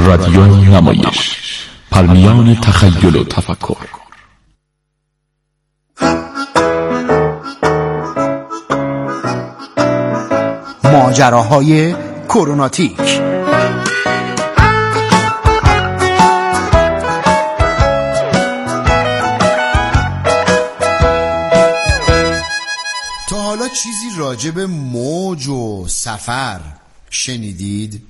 رادیوی نمایش، پرمیان تخیل و تفکر. ماجراهای کروناتیک. تا حالا چیزی راجع به موج و سفر شنیدید؟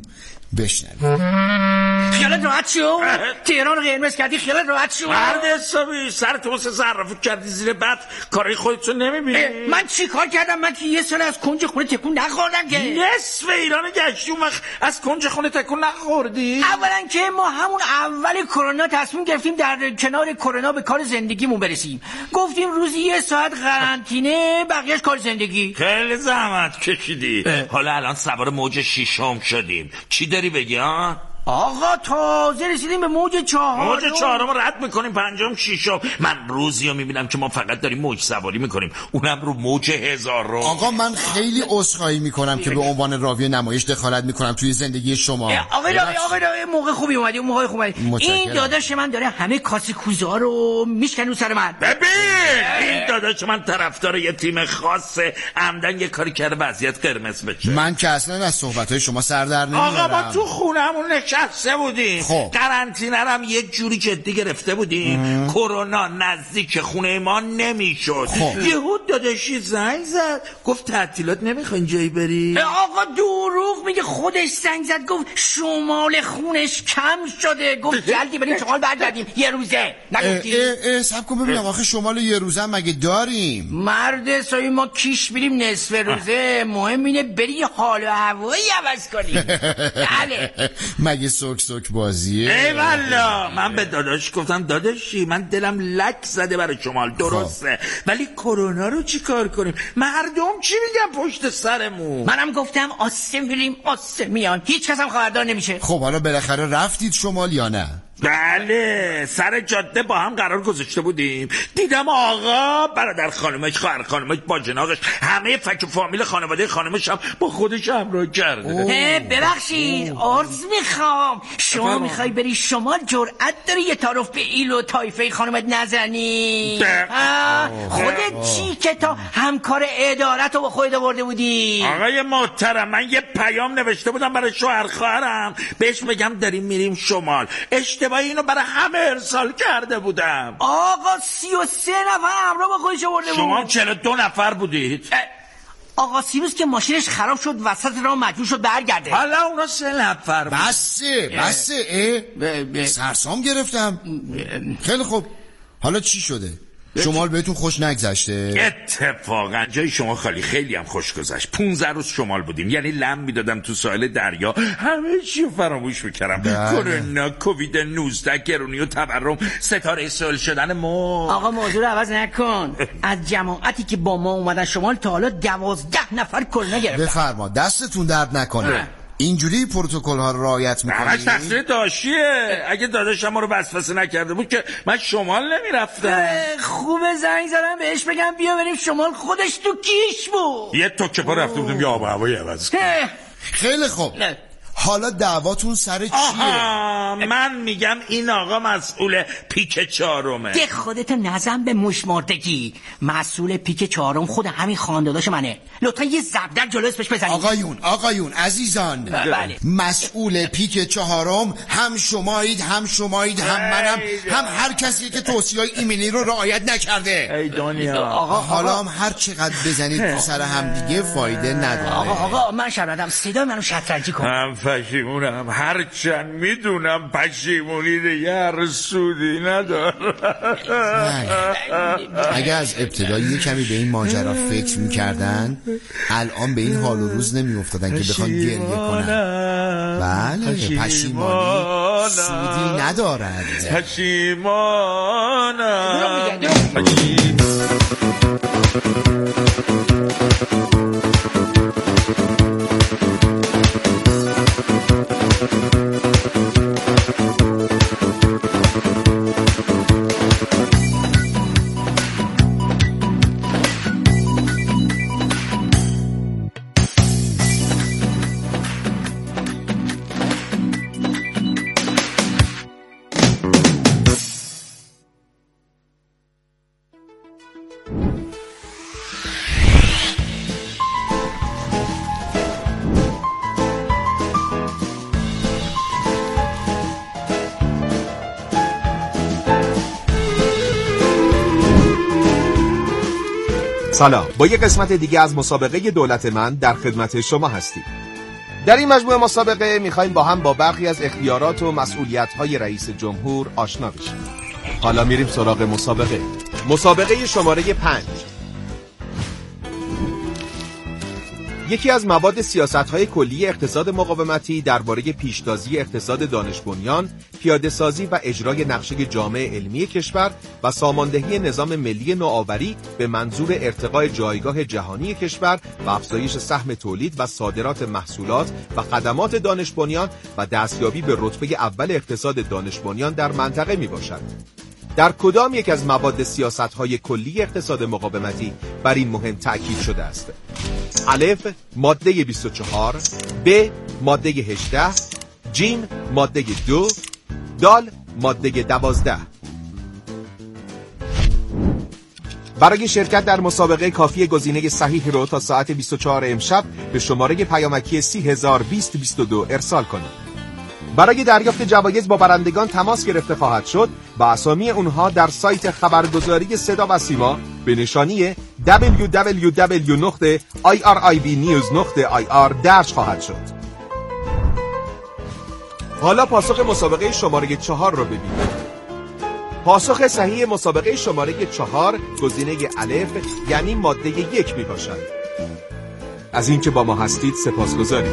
بشنوید. خیالت راحت شو. تهران رو قرمز کردی، خیالت راحت شو. مرد حسابی سر تو واسه صرافی کردی زیر بط، کارای خودتو نمیبینی؟ من چی کار کردم؟ من که یه سال از کنج خونه تکون نخوردم که. نصف ایران گشتی اون وقت از کنج خونه تکون نخوردی؟ اولا که ما همون اول کرونا تصمیم گرفتیم در کنار کرونا به کار زندگیمون برسیم. گفتیم روزی 1 ساعت قرنطینه، بقیه‌اش کار زندگی. خیلی زحمت کشیدی. حالا الان سوار موج 6 شدیم. چی داری بگی ها؟ آقا تازه رسیدیم به موج 4. موج 4 رو رد میکنیم، 5م 6م. من روزی رو میبینم که ما فقط داریم موج سواری میکنیم، اونم رو موج 1000 رو. آقا من خیلی عذرخواهی میکنم که به عنوان راوی نمایش دخالت میکنم توی زندگی شما. آقا موقع خوبی اومدی، موقع خوبی. این داداش من داره همه کاسه کوزه ها رو میشکنه سر من. ببین این داداش من طرفدار یه تیم خاصه، عمدن یه کاری کرده وضعیت قرمز بشه. من که اصلا از صحبت‌های شما سر در نمیارم. آقا ما تو خونمون نشسته بودیم، قرنطینه هم یه جوری جدی گرفته بودیم، کرونا نزدیک خونه ما نمیشد. یهو داداشی زنگ زد گفت تعطیلات نمیخواین جایی بری؟ آقا دروغ میگه، خودش زنگ زد گفت شمال خونش کم شده، گفت جلدی بریم شمال برگردیم یه روزه. نگفتی؟ صبر کن ببینم آخه شمال یه روزه مگه داریم؟ مرد سایه ما کیش بریم نصف روزه، مهم اینه بری حال و هوایی عوض کنیم. بله مگه سوک بازیه؟ ای والا من به داداش گفتم داداشی من دلم لک زده برای شمال، درسته ولی کرونا رو چی کار کنیم؟ مردم چی میگن پشت سرمون؟ منم گفتم آسه میریم آسه میان، هیچ کس هم خبردار نمیشه. خب حالا بالاخره رفتید شمال یا نه؟ بله سر جاده با هم قرار گذاشته بودیم، دیدم آقا برادر خانمش، خواهر خانمش، باجناقش، همه فک و فامیل خانواده خانمش هم با خودش همراه کرده. ببخشید عرض میخوام، شما میخوای بری شمال، جرأت داری یه تعارف به ایل و طایفه خانمت نزنی؟ خودت چی که تا همکار ادارت رو با خودت آورده بودی؟ آقای محترم من یه پیام نوشته بودم برای شوهر خواهرم، بهش بگم داریم میریم شمال، اشتباهی اینو برای همه ارسال کرده بودم. آقا 33 نفر همراه با خودش آورده بود. شما 42 نفر بودید. آقا سیروس که ماشینش خراب شد وسط راه مجبور شد برگرده. حالا اونا 3 نفر بود. بسه سرسام گرفتم. خیلی خوب حالا چی شده؟ شمال بهتون خوش نگذشته؟ اتفاقا جای شما خالی خیلی هم خوش گذشت. 15 روز شمال بودیم، یعنی لم میدادم تو ساحل دریا، همه چی رو فراموش میکردم. کرونا، کووید 19، گرونی و تورم، ستاره سال شدن ما. آقا موضوع رو عوض نکن. از جماعتی که با ما اومدن شمال تا حالا 12 نفر کرونا گرفتن. بفرما دستتون درد نکنه. اینجوری پروتکل ها رو رعایت میکنید؟ همش تقصیر داشیه. اگه داداش ما رو وسوسه نکرده بود که من شمال نمیرفتم. خوبه زنگ زدم بهش بگم بیا بریم شمال، خودش تو کیش بود. یه توکه پا رفته بودیم یا آب و هوایی عوض کنیم. خیلی خوب حالا دعواتون سر چیه؟ من میگم این آقا مسئول پیک 4. ده خودتو نزن به مشمردگی. مسئول پیک 4 خود همین خانداداش منه. لطفا یه زبدر جلو اسمش بزنید. آقایون عزیزان، بله. مسئول پیک 4 هم شمایید، هم منم، هم هر کسی که توصیه‌های ایمنی رو رعایت نکرده. ای دنیا حالا هم هر چقدر بزنید تو سر هم دیگه فایده نداره. آقا من شرمندم، صدای منو شطرنجی کن. پشیمونم، هرچند میدونم پشیمونی دیگه هر سودی نداره. اگه از ابتدایی یه کمی به این ماجرا فکر میکردن الان به این حال و روز نمیافتادن که بخوان گریه کنن. بله پشیمانی سودی ندارد. پشیمانم. سلام، با یک قسمت دیگه از مسابقه دولت من در خدمت شما هستیم. در این مجموعه مسابقه میخوایم با هم با برخی از اختیارات و مسئولیت‌های رئیس جمهور آشنا بشیم. حالا میریم سراغ مسابقه شماره 5. یکی از مواد سیاست‌های کلی اقتصاد مقاومتی درباره پیشتازی اقتصاد دانش بنیان، پیاده‌سازی و اجرای نقشه جامع علمی کشور و ساماندهی نظام ملی نوآوری به منظور ارتقاء جایگاه جهانی کشور و افزایش سهم تولید و صادرات محصولات و خدمات دانش بنیان و دستیابی به رتبه اول اقتصاد دانش بنیان در منطقه میباشد. در کدام یک از مواد سیاست‌های کلی اقتصاد مقاومتی بر این مهم تأکید شده است؟ الف ماده 24، ب ماده 18، جیم ماده 2، دال ماده 12. برای شرکت در مسابقه کافی گزینه صحیح رو تا ساعت 24 امشب به شماره پیامکی 3002022 ارسال کنید. برای دریافت جوایز با برندگان تماس گرفته خواهد شد و اسامی اونها در سایت خبرگزاری صدا و سیما به نشانی www.iribnews.ir درج خواهد شد. حالا پاسخ مسابقه شماره 4 رو ببینید. پاسخ صحیح مسابقه شماره 4 گزینه الف یعنی ماده 1 می باشد. از اینکه با ما هستید سپاسگزاریم.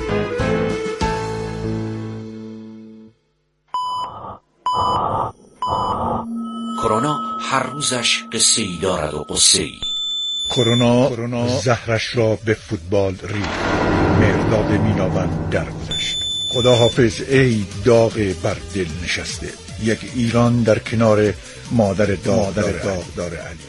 کرونا هر روزش قصه‌ای دارد و قصه‌ای. کرونا زهرش را به فوتبال ریخت. مرداد میناوند درگذشت. خداحافظ ای داغ بر دل نشسته. یک ایران در کنار مادر داغدار علی.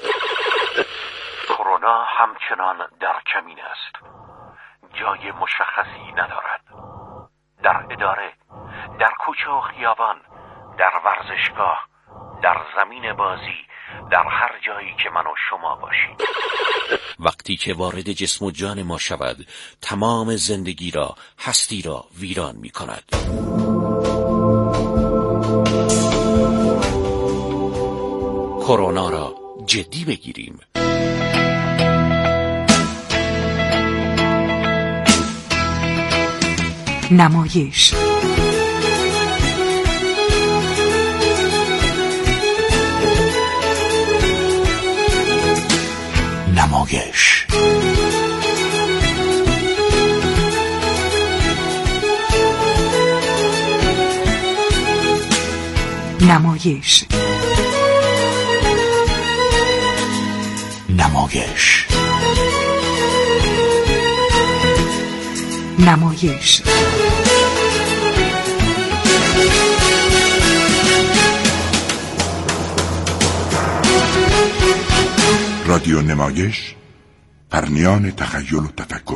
کرونا همچنان در کمین است. جای مشخصی ندارد. در اداره، در کوچه و خیابان، در ورزشگاه، در زمین بازی، در هر جایی که من و شما باشیم. وقتی که وارد جسم و جان ما شود، تمام زندگی را، هستی را ویران می کند. کرونا را جدی بگیریم. نمایش نمایش نمایش نمایش نمایش رادیو نمایش، پرنیان تخیل و تفکر.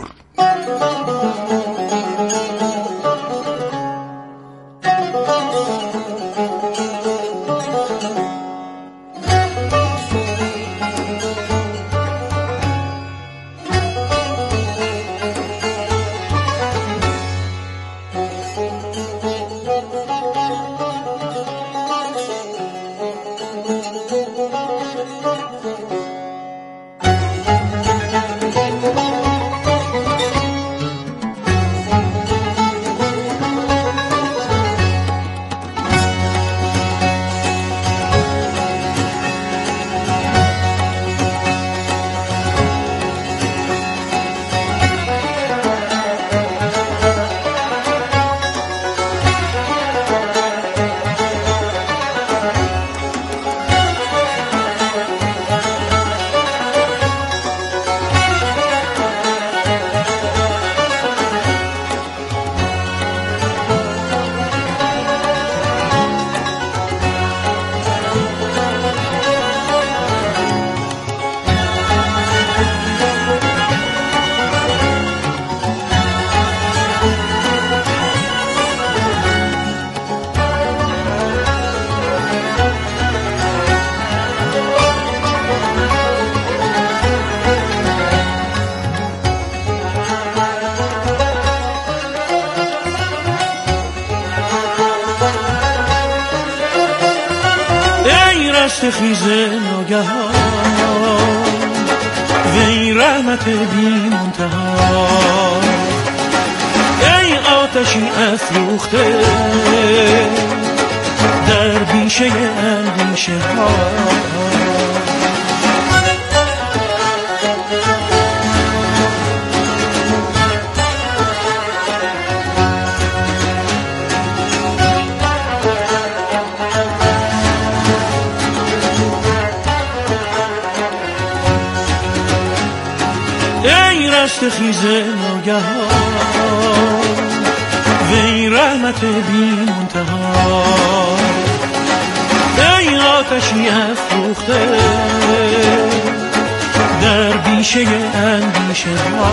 خیز ناگهان وی رحمت بی منتها، ای آتشی افروخته در بیشه اندیشه ها. ای رشت خیز ناگهان، وی رحمت بی منتها، ای آتشی افروخته در بیشه اندیشه ها.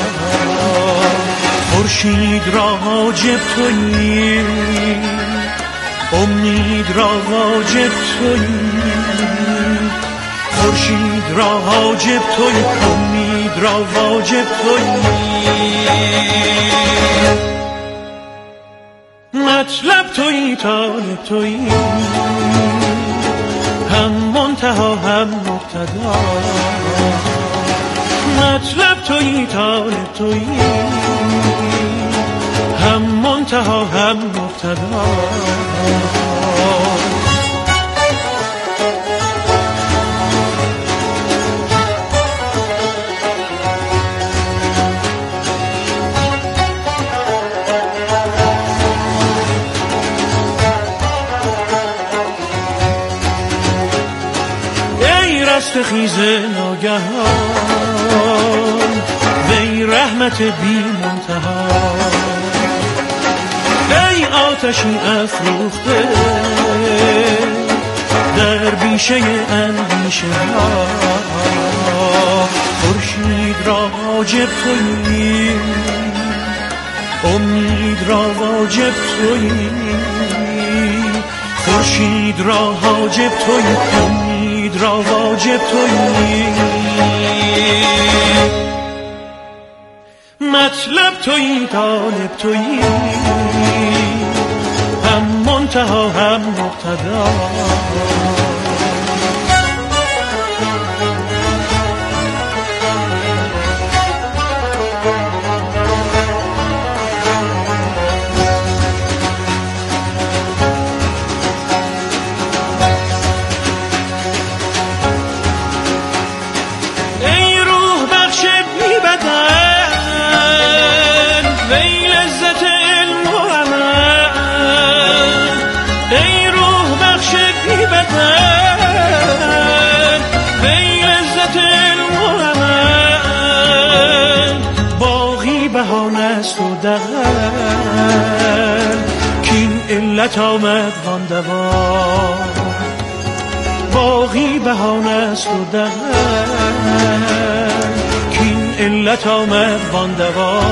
خورشید را حاجب تویی، امید را واجب تویی، خورشید را حاجب تویی، امید را واجب تویی، مطلب تویی، طالب تویی، هم منتها هم مبتدا، مطلب تویی، طالب تویی، هم منتها هم مبتدا. رست خیز ناگهان، وی رحمت بی منتها، ای آتشی افروخته در بیشه اندیشه ها. خورشید را حاجب تویی، امید را واجب تویی، خورشید را حاجب تویی، امید را واجب تویی، مطلب تویی، طالب تویی، هم منتها هم مبتدا. کین علت آمد وان دوا، باقی بهانه است و دهن، کین علت آمد وان دوا.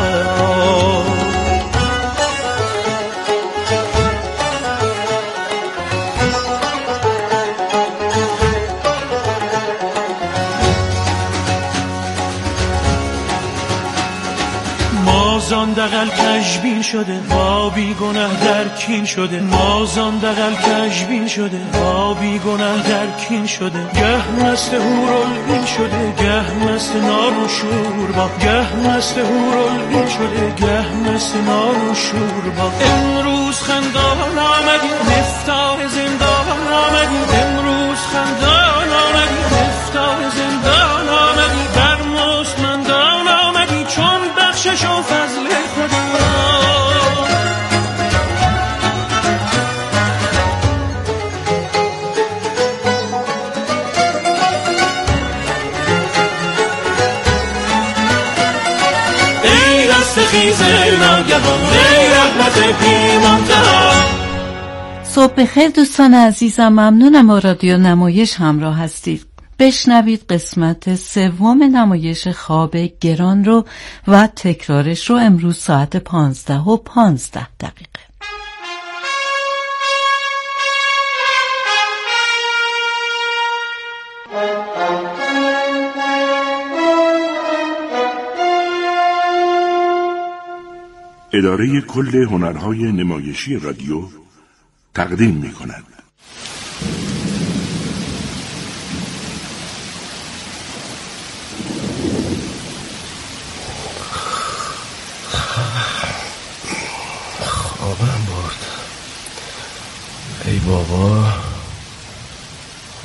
مازان دقل کشبین شده با بی گناه در کین شده، مازان دقل کشبین شده با بی گناه در کین شده، گه مست هورالعین شده گه مست نار و شور با، گه مست هورالعین شده گه مست نار و شور با. امروز خندان آمدی مفتاح زندان آمدی، امروز خندان آمدی مفتاح زندان آمدی، در مستمندان آمدی چون بخشش و فضل خدا. ای دست خیز ناگهان، ای رحمت بی منتها. صبح بخیر دوستان عزیزم، ممنونم با رادیو نمایش همراه هستید. بشنوید قسمت سوم نمایش خواب گران رو و تکرارش رو امروز ساعت 15:15. اداره کل هنرهای نمایشی رادیو تقدیم می‌کند.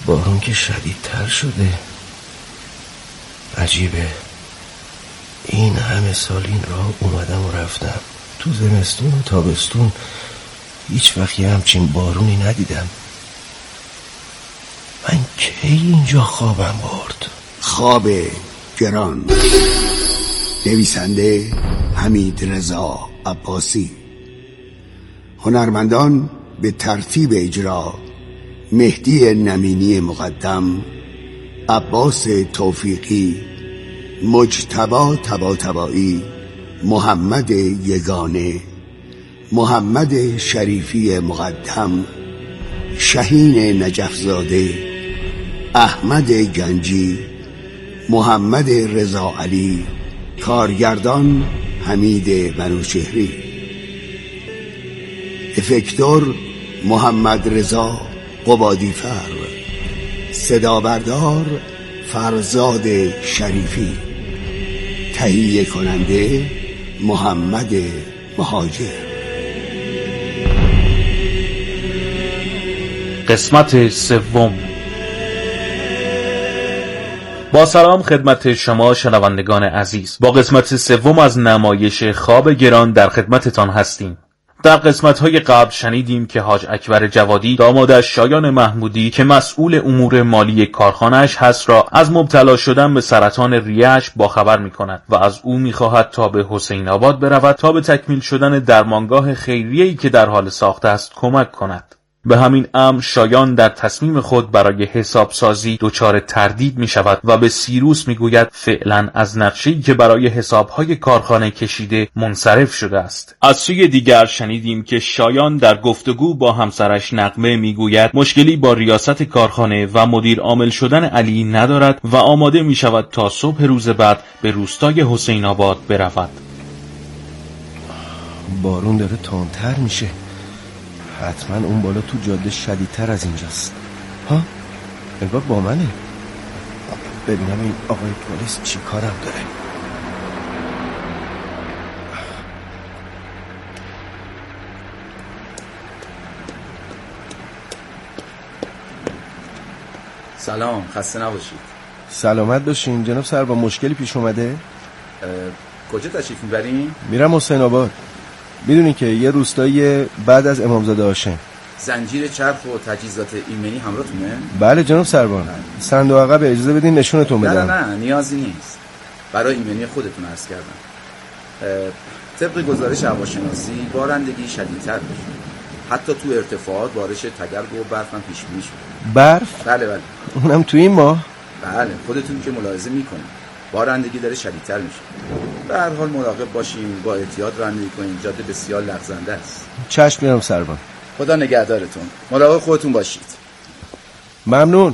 بارون که شدیدتر شده. عجیبه، این همه سال این راه اومدم و رفتم، تو زمستون و تابستون هیچ وقتی همچین بارونی ندیدم. من کی اینجا خوابم برد؟ خواب گران، نویسنده حمید رضا عباسی، هنرمندان به ترتیب اجرا: مهدی نمینی مقدم، عباس توفیقی، مجتبی طباطبایی، محمد یگانه، محمد شریفی مقدم، شهین نجفزاده، احمد گنجی، محمد رضا علی، کارگردان حمید منوچهری، افکتور محمد رضا قبادیفر، صدا بردار فرزاد شریفی، تهیه کننده محمد مهاجر. قسمت سوم. با سلام خدمت شما شنوندگان عزیز، با قسمت سوم از نمایش خواب گران در خدمتتان هستیم. در قسمت‌های قبل شنیدیم که حاج اکبر جوادی دامادش شایان محمودی که مسئول امور مالی کارخانه‌اش هست را از مبتلا شدن به سرطان ریه‌اش باخبر می‌کند و از او می‌خواهد تا به حسین آباد برود تا به تکمیل شدن درمانگاه خیریه‌ای که در حال ساخته است کمک کند. به همین امر شایان در تصمیم خود برای حسابسازی دچار تردید می شود و به سیروس می گوید فعلا از نقشه‌ای که برای حسابهای کارخانه کشیده منصرف شده است. از سوی دیگر شنیدیم که شایان در گفتگو با همسرش نغمه می گوید مشکلی با ریاست کارخانه و مدیر عامل شدن علی ندارد و آماده می شود تا صبح روز بعد به روستای حسین آباد برود. بارون داره تندتر میشه، حتما اون بالا تو جاده شدیدتر از اینجاست. ها؟ انگار با منه. ببینم این آقای پلیس چی کارم داره. سلام، خسته نباشید. سلامت باشین جناب سربا. مشکلی پیش اومده؟ کجا تشریف میبرین؟ میرم حسین آباد. میدونی که یه روستایی بعد از امامزاده هاشم. زنجیر چرخ و تجهیزات ایمنی همراهتونه؟ بله جناب سربان. صندوق عقب اجازه بدین نشونتون بدم. نه نیازی نیست، برای ایمنی خودتون عرض کردم. طبق گزارش هواشناسی بارندگی شدیدتر میشه، حتی تو ارتفاعات بارش تگرگ و برف هم پیش بینی شده. برف؟ بله. اونم تو این ماه؟ بله، خودتون که ملاحظه میکنید بارندگی داره شدیدتر میشه. به هر حال مراقب باشین، با احتیاط رانندگی کنین، جاده بسیار لغزنده است. چشم میرم سربان. خدا نگهدارتون، مراقب خودتون باشید. ممنون.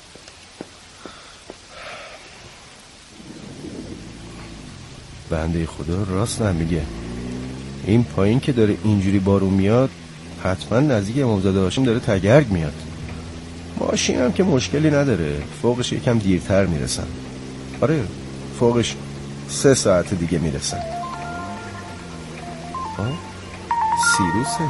بنده خدا راست نمیگه، این پایین که داره اینجوری بارون میاد حتما نزدیک امامزاده هاشم داره تگرگ میاد. ماشینم که مشکلی نداره، فوقش یکم دیرتر میرسم. آره فوقش 3 ساعت دیگه میرسم. سیروسه.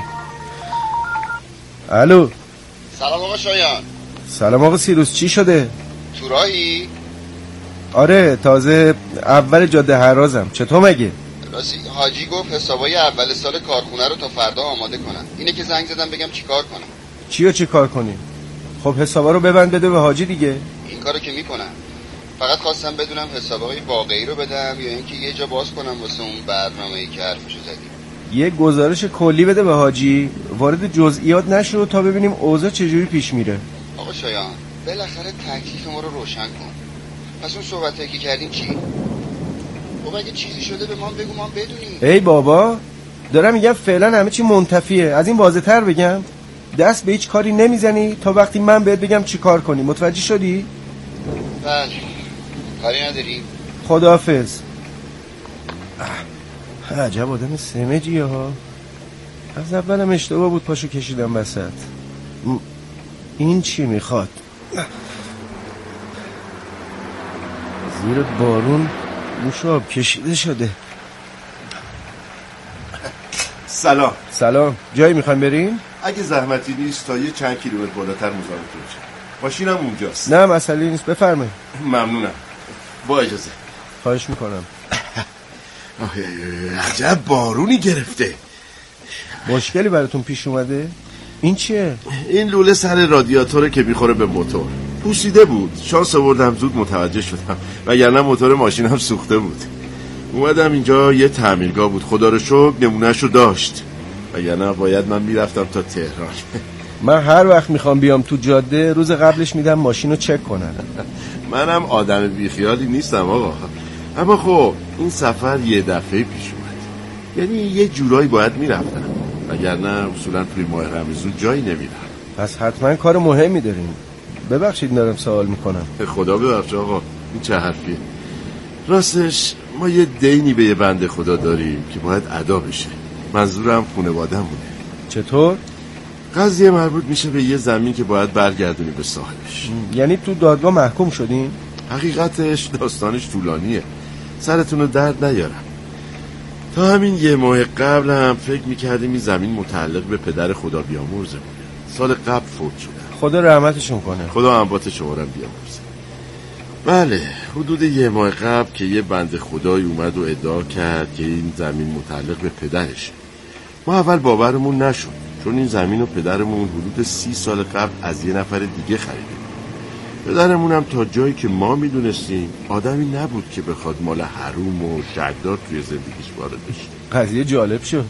الو. سلام آقا شایان. سلام آقا سیروس، چی شده؟ تو راهی؟ آره تازه اول جاده هرازم. چطور مگه؟ راستی حاجی گفت حسابای اول سال کارخونه رو تا فردا آماده کنن. اینه که زنگ زدم بگم چیکار کنم. چی کار کنی؟ خب حسابا رو ببند بده به حاجی دیگه. این کارو که میکنم، فقط خواستم بدونم حسابای واقعی رو بدم یا اینکه یه جا باز کنم واسه اون برنامه‌ای که حرفشو زدیم. یه گزارش کلی بده به حاجی، وارد جزئیات نشو تا ببینیم اوضاع چجوری پیش میره. آقا شایان بالاخره تکلیف ما رو روشن کن. پس اون صحبتایی که کردیم چی؟ خب اگه چیزی شده به ما بگو ما بدونیم. ای بابا دارم میگم فعلا همه چی منتفیه. از این واضح‌تر بگم؟ دست به هیچ کاری نمیزنی تا وقتی من بهت بگم چی کار کنی. متوجه شدی؟ بله. کاری نداری؟ خداحافظ. عجب آدم سمجیه ها. از اولم اشتباه بود پاشو کشیدم وسط. این چی میخواد؟ زیر بارون موشاب کشیده شده. سلام. جایی میخوایم بریم؟ اگه زحمتی نیست تا یه چند کیلومتر بالاتر مزاحمتون شم. ماشینم اونجاست. نه مسئله نیست، بفرمایید. ممنونم. با اجازه. خواهش میکنم. عجب بارونی گرفته. مشکلی براتون پیش اومده؟ این چیه؟ این لوله سر رادیاتوره که میخوره به موتور. پوسیده بود. شانس آوردم زود متوجه شدم وگرنه موتور ماشینم سوخته بود. اومدم اینجا یه تعمیرگاه بود، خدا رو شکر نمونهشو داشت وگرنه باید من میرفتم تا تهران. من هر وقت میخوام بیام تو جاده روز قبلش میدم ماشینو چک کنن. منم آدم بیخیالی نیستم آقا، اما خب این سفر یه دفعه پیش اومد، یعنی یه جورایی باید میرفتم وگرنه اصولا توی ماه رمضان جایی نمیرم. پس حتما کار مهمی داریم. ببخشید دارم سوال میکنم. خدا ببخش آقا، این چه حرفیه؟ راستش ما یه دینی به یه بنده خدا داریم که باید ادا بشه. منظورم خانواده‌مونه. چطور؟ قضیه مربوط میشه به یه زمین که باید برگردونی به صاحبش. یعنی تو دادگاه محکوم شدین؟ حقیقتش داستانش طولانیه، سرتون رو درد نیارم. تا همین یه ماه قبل هم فکر میکردیم این زمین متعلق به پدر خدا بیامرزه بوده. سال قبل فوت شده. خدا رحمتشون کنه. خدا اموات شما رو بیامرزه. بله، حدود یه ماه قبل که یه بنده خدایی اومد و ادعا کرد که این زمین متعلق به پدرشه. ما اول باورمون نشد، چون این زمین و پدرمون حدود 30 سال قبل از یه نفر دیگه خریدیم. پدرمون هم تا جایی که ما میدونستیم آدمی نبود که بخواد مال حروم و شداد توی زندگیش وارد بشه. قضیه جالب شد.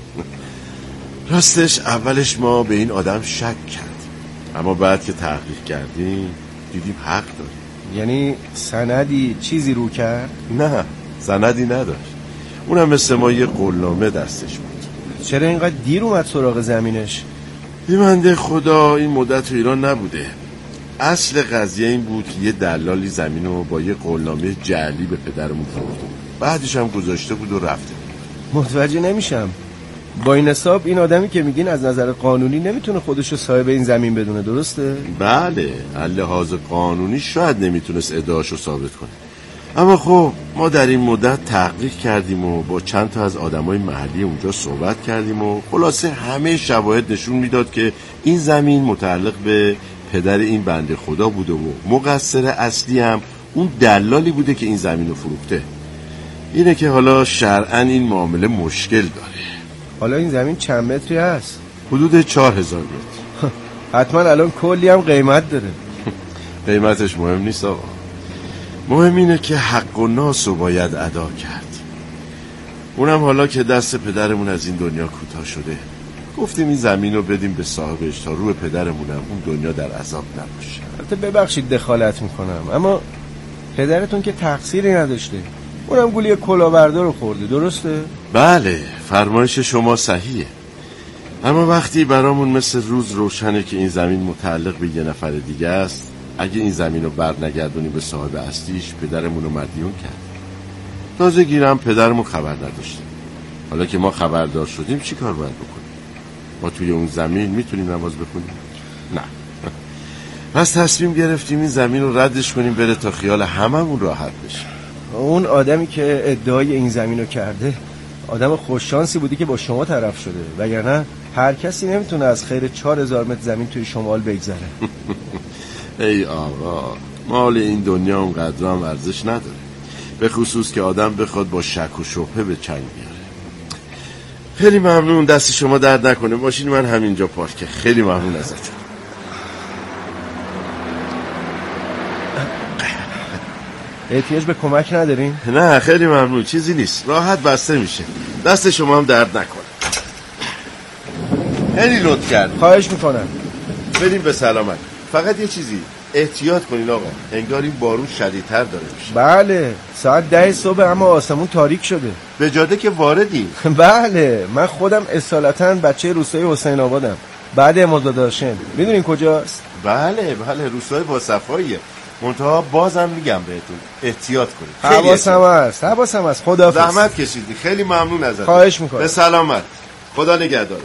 راستش اولش ما به این آدم شک کردیم، اما بعد که تحقیق کردیم دیدیم حق داریم. یعنی سندی چیزی رو کرد؟ نه، سندی نداشت. اونم مثل ما یه قولنامه دستش بود. چرا اینقدر دیر اومد سراغ زمینش؟ این بنده خدا این مدت تو ایران نبوده. اصل قضیه این بود که یه دلالی زمینو با یه قولنامه جعلی به پدرمون فروخته، بعدش هم گذاشته بود و رفته. متوجه نمیشم. با این حساب این آدمی که میگین از نظر قانونی نمیتونه خودشو صاحب این زمین بدونه، درسته؟ بله، از لحاظ قانونی شاید نمیتونست ادعاشو ثابت کنه، اما خب ما در این مدت تحقیق کردیم و با چند تا از آدمای محلی اونجا صحبت کردیم و خلاصه همه شواهد نشون میداد که این زمین متعلق به پدر این بنده خدا بوده و مقصر اصلی هم اون دلالی بوده که این زمین رو فروخته. اینه که حالا شرعاً این معامله مشکل داره. حالا این زمین چند متری هست؟ حدود 4000 متر. حتما الان کلی هم قیمت داره. قیمتش مهم نیست آقا، مهم اینه که حق و ناس رو باید ادا کرد. اونم حالا که دست پدرمون از این دنیا کوتاه شده، گفتیم این زمین رو بدیم به صاحبش تا روی پدرمونم اون دنیا در عذاب نباشه. البته ببخشید دخالت میکنم، اما پدرتون که تقصیری نداشته، اونم گولی کلاهبردار رو خورده، درسته؟ بله، فرمایش شما صحیحه، اما وقتی برامون مثل روز روشنه که این زمین متعلق به یه نفر دیگه است، اگه این زمین رو برنگردونی به صاحب اصلیش پدرمون رو مدیون کرد. تازه گیرم پدرمون خبر نداشته. حالا که ما خبردار شدیم چی کار باید بکنیم؟ ما توی اون زمین میتونیم نماز بخونیم؟ نه. پس تصمیم گرفتیم این زمین رو ردش کنیم بره تا خیال هممون راحت بشه. اون آدمی که ادعای این زمین رو کرده آدم خوششانسی بودی که با شما طرف شده، وگرنه هر کسی نمیتونه از خیر 4000 متر زمین توی شمال بگذره. ای آقا، مال این دنیا اونقدر هم ارزش نداره، به خصوص که آدم بخواد با شک و شبهه به چنگ بیاره. خیلی ممنون، دست شما درد نکنه. ماشین من همینجا پارکه. خیلی ممنون ازتون. احتیاج به کمک ندارین؟ نه خیلی ممنون، چیزی نیست، راحت بسته میشه. دست شما هم درد نکنه. خیلی لطف کرد. خواهش میکنم. بریم به سلامت. فقط یه چیزی احتیاط کنین آقا، انگار این بارون شدیدتر داره میشه. بله، ساعت 10 صبح اما آسمون تاریک شده. به جاده که واردیم. بله، من خودم اصالتا بچه روستای حسین آبادم، بعد امامزاده هاشم. میدونین کجاست؟ بله، روستای با صفاییه. منتها بازم میگم بهتون احتیاط کنید. حواسم هست. خداحافظ. زحمت کشیدی، خیلی ممنون ازت. خواهش میکنم. به سلامت. خدا نگهدار.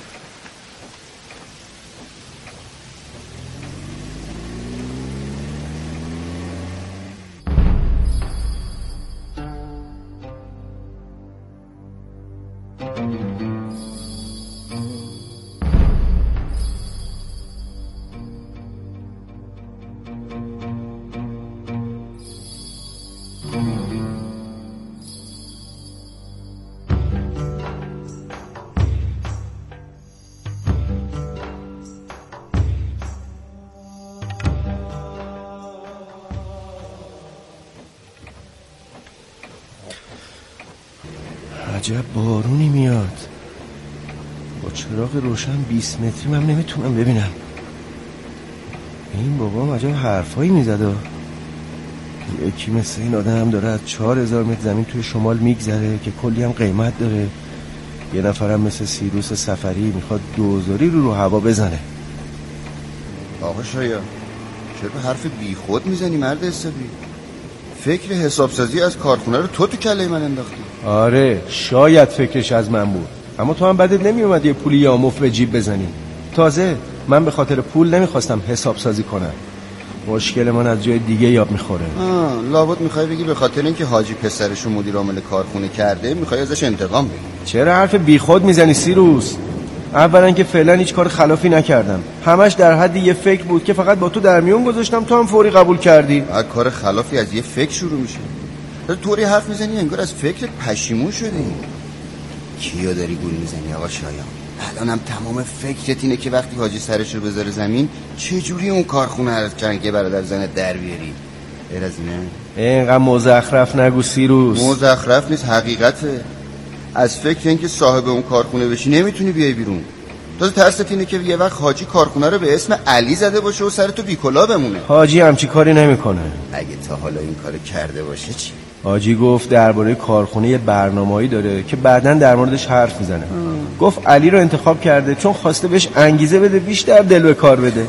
عجب بارونی میاد. با چراغ روشن 20 متری من نمیتونم ببینم. این بابام عجب حرفایی میزده. یکی مثل این آدم داره از 4000 متر زمین توی شمال میگذره که کلی هم قیمت داره. یه نفرم مثل سیروس سفری میخواد دوزاری رو هوا بزنه. آقا شایا چرا حرف بی خود میزنی مرد حسابی؟ فکر حسابسازی از کارخونه رو تو کله من انداختی. آره شاید فکرش از من بود، اما تو هم بدت نمیومد یه پولی یاموف به جیب بزنی. تازه من به خاطر پول نمیخواستم حسابسازی کنم. مشکل من از جای دیگه یاب میخوره. لابد میخوای بگی به خاطر اینکه حاجی پسرشو مدیر عامل کارخونه کرده میخوای ازش انتقام بگیری. چرا حرف بیخود میزنی سیروس؟ اولا که فعلا هیچ کار خلافی نکردم، همش در حد یه فکر بود که فقط با تو در میون گذاشتم، تو هم فوری قبول کردی. کار خلافی از یه فکر شروع میشه؟ طوری حرف میزنی انگار از فکرت پشیمون شدی. کیو داری گول میزنی آقا شایان؟ الانم تمام فکرت اینه که وقتی حاجی سرش رو بذاره زمین چجوری اون کارخونه از چنگ برادر زنت در بیاری. غیر از اینه؟ اینقدر مزخرف نگو سیروس. مزخرف نیست، حقیقته. از فکر اینکه صاحب اون کارخونه بشی نمیتونی بیای بیرون. تازه ترست اینه که یه وقت حاجی کارخونه رو به اسم علی زده باشه و سر تو بیکلا بمونه. حاجی همچی کاری نمیکنه. اگه تا حالا این کارو کرده باشه چی؟ حاجی گفت درباره کارخونه یه برنامه‌ای داره که بعداً در موردش حرف میزنه. گفت علی رو انتخاب کرده چون خواسته بهش انگیزه بده بیشتر دل به کار بده.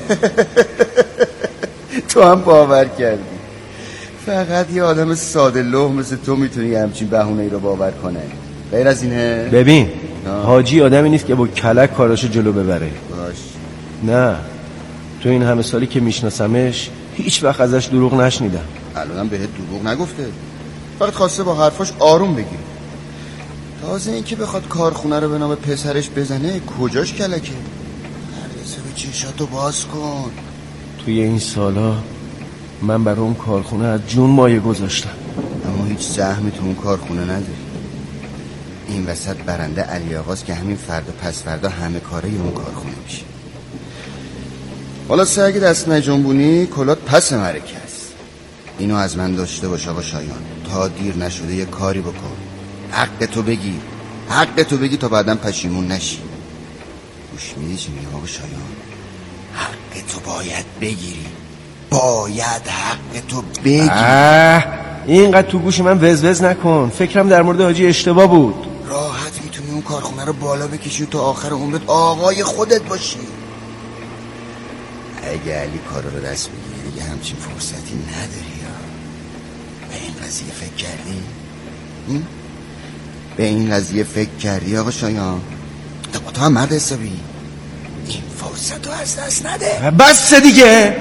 تو هم باور کردی. فقط یه آدم ساده لوح مثل تو میتونی همچین بهونه‌ای رو باور کنه. غیر از اینه؟ ببین حاجی آدمی نیست که با کلک کاراشو جلو ببره. باش. نه تو این همه سالی که میشناسمش هیچ وقت ازش دروغ نشنیدم. الانم بهت دروغ نگفته، فقط خواسته با حرفاش آروم بگیری. تازه این که بخواد کارخونه رو به نام پسرش بزنه کجاش کلکه؟ هرگز به چشاتو باز کن. توی این سالا من برای اون کارخونه از جون مایه گذاشتم، اما هیچ سهمی تو اون کارخونه نداری. این وسط برنده علی آقاست که همین فردا پس فردا همه کاره اون کارخونه میشه. حالا اگه دست نجنبونی کلات پس مرکه است. اینو از من داشته باش آقا شایان، تا دیر نشده یه کاری بکن. حق تو بگی تا بعدم پشیمون نشی. گوش میدی چی میگم آقا شایان؟ حق تو باید بگیری، باید حق تو بگیری. اینقدر تو گوش من وز نکن. فکرم در مورد حاجی اشتباه بود. راحت میتونی اون کارخونه رو بالا بکشی و تا آخر عمرت آقای خودت باشی. اگه علی کار رو دست بگیری دیگه همچین فرصتی نداری. به این قضیه فکر کردی؟ به این قضیه فکر کردی آقا شایان؟ تو هم مرد حسابی، این فرصت رو از دست نده. بس دیگه.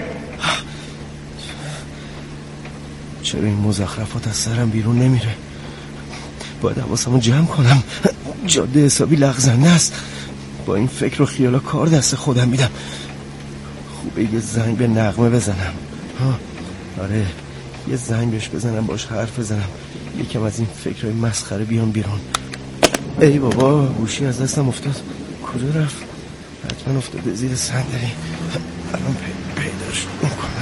چرا این مزخرفات از سرم بیرون نمیره؟ باید حواسمو جمع کنم. جاده حسابی لغزنده است. با این فکر و خیالا کار دست خودم میدم. خوبه یه زنگ به نغمه بزنم. آره یه زنگ بهش بزنم، باش حرف بزنم، یکم از این فکرهای مسخره بیان بیرون. ای بابا گوشی از دستم افتاد. کجا رفت؟ حتما افتاده زیر صندلی. الان پیداش میکنم.